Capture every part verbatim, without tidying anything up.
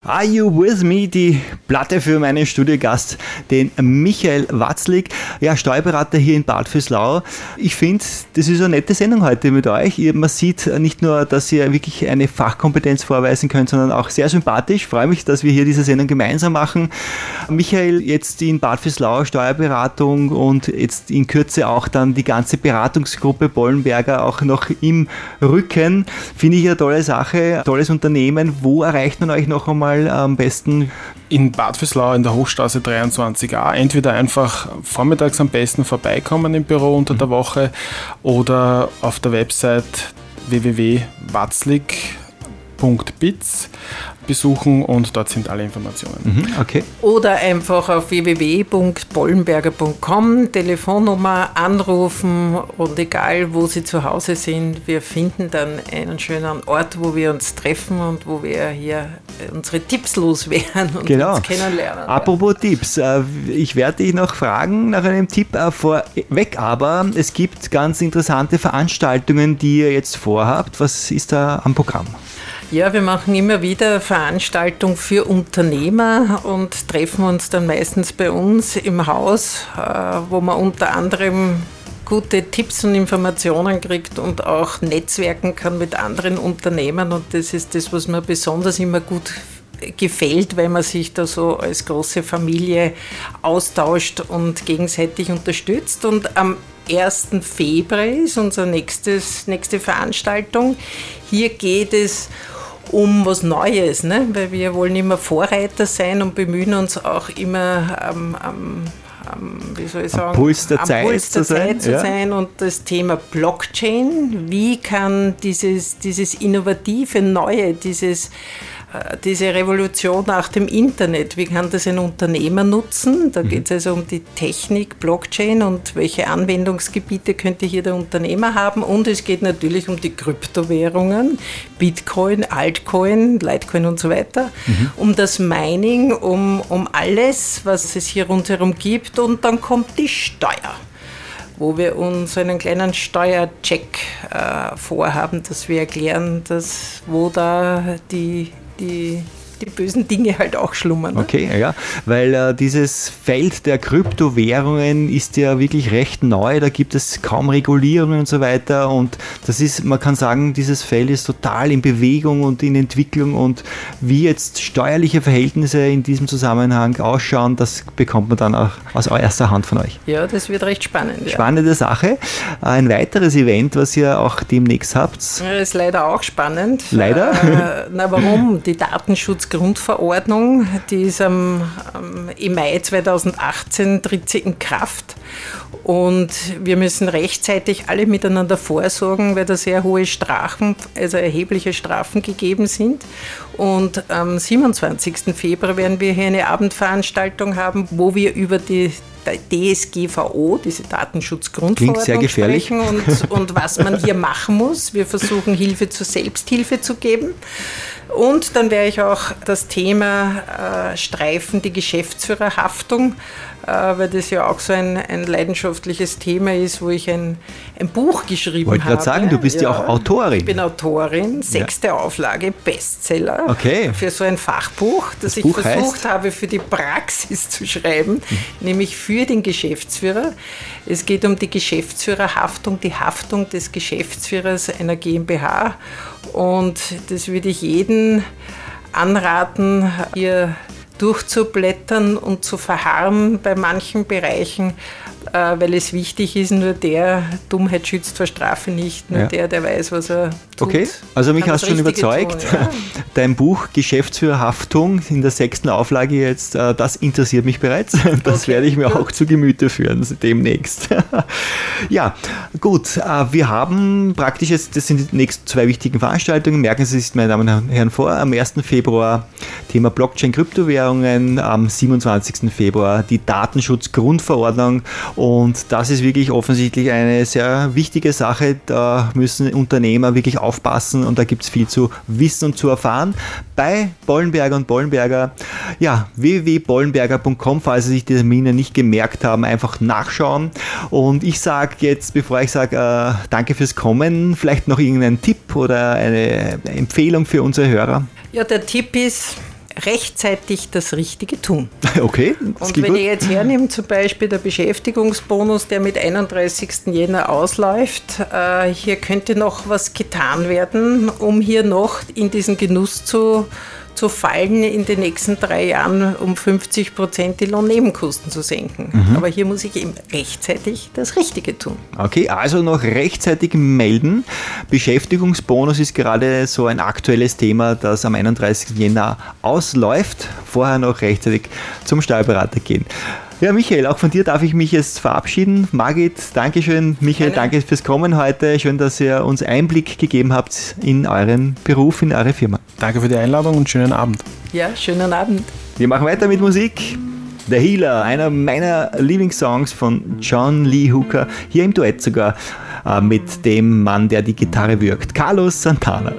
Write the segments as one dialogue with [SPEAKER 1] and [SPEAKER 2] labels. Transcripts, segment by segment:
[SPEAKER 1] Are You With Me, die Platte für meinen Studiogast, den Michael Watzlig, ja, Steuerberater hier in Bad Vöslau. Ich finde, das ist eine nette Sendung heute mit euch. Ihr, man sieht nicht nur, dass ihr wirklich eine Fachkompetenz vorweisen könnt, sondern auch sehr sympathisch. Ich freue mich, dass wir hier diese Sendung gemeinsam machen. Michael, jetzt in Bad Vöslau Steuerberatung und jetzt in Kürze auch dann die ganze Beratungsgruppe Bollenberger auch noch im Rücken. Finde ich eine tolle Sache, tolles Unternehmen. Wo erreicht man euch noch einmal am besten?
[SPEAKER 2] In Bad Vöslau in der Hochstraße dreiundzwanzig a. Entweder einfach vormittags am besten vorbeikommen im Büro unter der Woche oder auf der Website w w w punkt watzlig punkt biz besuchen und dort sind alle Informationen.
[SPEAKER 1] Mhm, okay.
[SPEAKER 3] Oder einfach auf w w w punkt bollenberger punkt com, Telefonnummer anrufen und egal, wo Sie zu Hause sind, wir finden dann einen schönen Ort, wo wir uns treffen und wo wir hier unsere Tipps loswerden und
[SPEAKER 1] genau.
[SPEAKER 3] uns kennenlernen.
[SPEAKER 1] Apropos ja. Tipps, ich werde dich noch fragen nach einem Tipp vorweg, aber es gibt ganz interessante Veranstaltungen, die ihr jetzt vorhabt. Was ist da am Programm?
[SPEAKER 3] Ja, wir machen immer wieder Veranstaltungen für Unternehmer und treffen uns dann meistens bei uns im Haus, wo man unter anderem gute Tipps und Informationen kriegt und auch netzwerken kann mit anderen Unternehmern. Und das ist das, was mir besonders immer gut gefällt, weil man sich da so als große Familie austauscht und gegenseitig unterstützt. Und am ersten Februar ist unsere nächstes, nächste Veranstaltung. Hier geht es um was Neues, ne? Weil wir wollen immer Vorreiter sein und bemühen uns auch immer am, am, am wie soll ich sagen,
[SPEAKER 1] am Puls der
[SPEAKER 3] am
[SPEAKER 1] Zeit,
[SPEAKER 3] Puls der
[SPEAKER 1] zu,
[SPEAKER 3] Zeit
[SPEAKER 1] sein.
[SPEAKER 3] zu
[SPEAKER 1] Ja.
[SPEAKER 3] sein und das Thema Blockchain, wie kann dieses, dieses innovative Neue, dieses diese Revolution nach dem Internet, wie kann das ein Unternehmer nutzen? Da geht es also um die Technik, Blockchain und welche Anwendungsgebiete könnte hier der Unternehmer haben. Und es geht natürlich um die Kryptowährungen, Bitcoin, Altcoin, Litecoin und so weiter, mhm. um das Mining, um, um alles, was es hier rundherum gibt. Und dann kommt die Steuer, wo wir uns einen kleinen Steuercheck äh, vorhaben, dass wir erklären, dass, wo da die Die, die bösen Dinge halt auch schlummern. Ne?
[SPEAKER 1] Okay, ja, weil äh, dieses Feld der Kryptowährungen ist ja wirklich recht neu, da gibt es kaum Regulierungen und so weiter und das ist, man kann sagen, dieses Feld ist total in Bewegung und in Entwicklung und wie jetzt steuerliche Verhältnisse in diesem Zusammenhang ausschauen, das bekommt man dann auch aus erster Hand von euch.
[SPEAKER 3] Ja, das wird recht spannend. Ja.
[SPEAKER 1] Spannende Sache. Ein weiteres Event, was ihr auch demnächst habt.
[SPEAKER 3] Ja, ist leider auch spannend.
[SPEAKER 1] Leider?
[SPEAKER 3] Äh, na warum? Die Datenschutzgrundverordnung, die ist am, am, im Mai zweitausendachtzehn tritt sie in Kraft und wir müssen rechtzeitig alle miteinander vorsorgen, weil da sehr hohe Strafen, also erhebliche Strafen gegeben sind. Und am siebenundzwanzigsten Februar werden wir hier eine Abendveranstaltung haben, wo wir über die D S G V O, diese Datenschutzgrundverordnung,
[SPEAKER 1] sehr gefährlich.
[SPEAKER 3] sprechen und, und was man hier machen muss. Wir versuchen, Hilfe zur Selbsthilfe zu geben. Und dann werde ich auch das Thema äh, streifen, die Geschäftsführerhaftung, äh, weil das ja auch so ein, ein leidenschaftliches Thema ist, wo ich ein, ein Buch geschrieben habe.
[SPEAKER 1] Wollte gerade sagen, du bist ja, ja auch Autorin.
[SPEAKER 3] Ich bin Autorin, sechste ja. Auflage, Bestseller
[SPEAKER 1] okay.
[SPEAKER 3] für so ein Fachbuch, das, das ich Buch versucht heißt? habe, für die Praxis zu schreiben, mhm. nämlich für den Geschäftsführer. Es geht um die Geschäftsführerhaftung, die Haftung des Geschäftsführers einer GmbH. Und das würde ich jedem anraten, hier durchzublättern und zu verharren bei manchen Bereichen, weil es wichtig ist, nur der, Dummheit schützt vor Strafe nicht, nur ja. der, der weiß, was er tut.
[SPEAKER 1] Okay, also mich hast du schon überzeugt. Tun, ja. Dein Buch Geschäftsführerhaftung in der sechsten Auflage jetzt, das interessiert mich bereits. Das okay, werde ich mir gut. auch zu Gemüte führen demnächst. Ja, gut, wir haben praktisch jetzt, das sind die nächsten zwei wichtigen Veranstaltungen, merken Sie sich, meine Damen und Herren, vor, am ersten Februar Thema Blockchain, Kryptowährungen, am siebenundzwanzigsten Februar die Datenschutzgrundverordnung. Und das ist wirklich offensichtlich eine sehr wichtige Sache. Da müssen Unternehmer wirklich aufpassen und da gibt es viel zu wissen und zu erfahren. Bei Bollenberger und Bollenberger, ja, w w w punkt bollenberger punkt com, falls Sie sich die Termine nicht gemerkt haben, einfach nachschauen. Und ich sage jetzt, bevor ich sage, äh, danke fürs Kommen, vielleicht noch irgendeinen Tipp oder eine Empfehlung für unsere Hörer?
[SPEAKER 3] Ja, der Tipp ist, rechtzeitig das Richtige tun.
[SPEAKER 1] Okay.
[SPEAKER 3] Und wenn gut. ich jetzt hernehme, zum Beispiel der Beschäftigungsbonus, der mit einunddreißigsten Jänner ausläuft, äh, hier könnte noch was getan werden, um hier noch in diesen Genuss zu zu fallen, in den nächsten drei Jahren um fünfzig Prozent die Lohnnebenkosten zu senken. Mhm. Aber hier muss ich eben rechtzeitig das Richtige tun.
[SPEAKER 1] Okay, also noch rechtzeitig melden. Beschäftigungsbonus ist gerade so ein aktuelles Thema, das am einunddreißigsten Jänner ausläuft. Vorher noch rechtzeitig zum Steuerberater gehen. Ja, Michael, auch von dir darf ich mich jetzt verabschieden. Margit, Dankeschön. Michael, Gerne. Danke fürs Kommen heute. Schön, dass ihr uns Einblick gegeben habt in euren Beruf, in eure Firma.
[SPEAKER 2] Danke für die Einladung und schönen Abend.
[SPEAKER 3] Ja, schönen Abend.
[SPEAKER 1] Wir machen weiter mit Musik. The Healer, einer meiner Lieblingssongs von John Lee Hooker, hier im Duett sogar äh, mit dem Mann, der die Gitarre wirkt, Carlos Santana.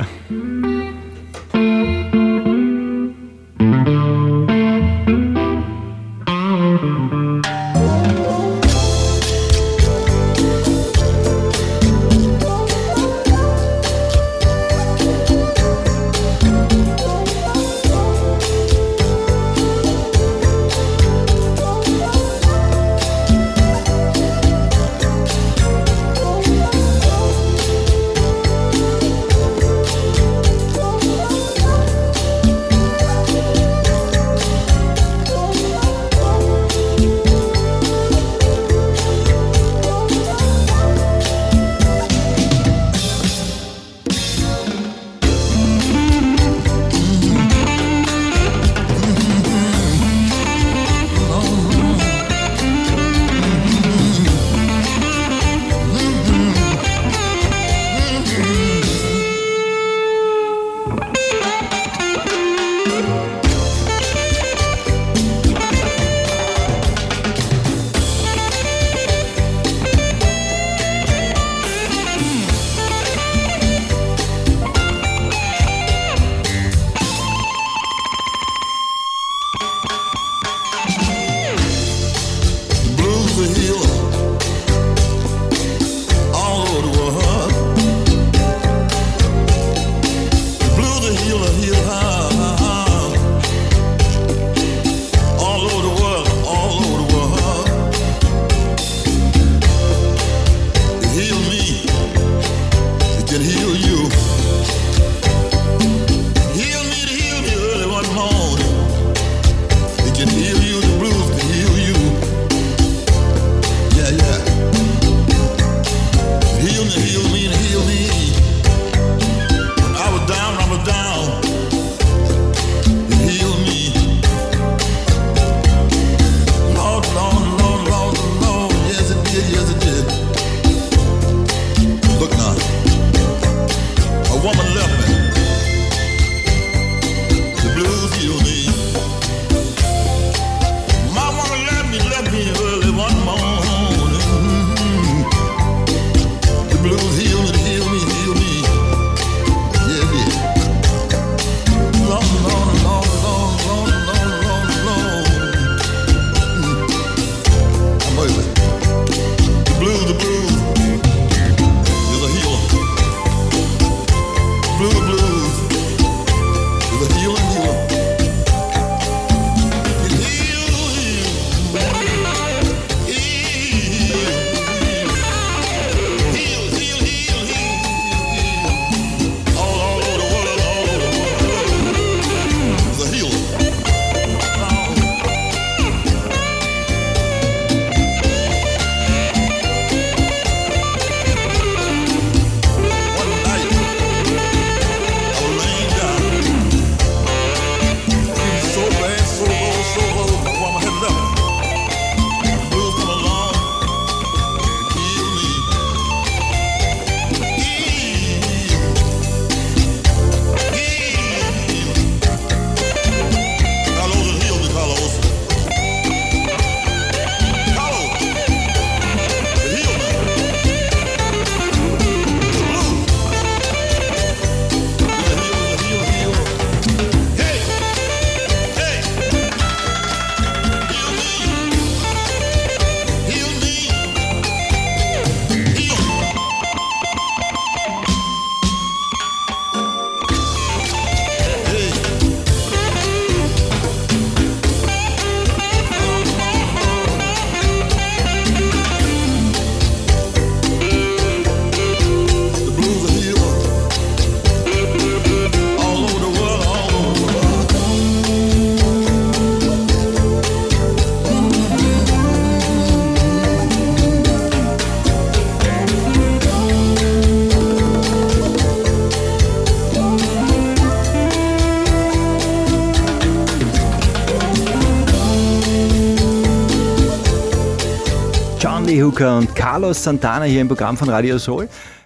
[SPEAKER 1] Charlie Hooker und Carlos Santana hier im Programm von Radio Soul.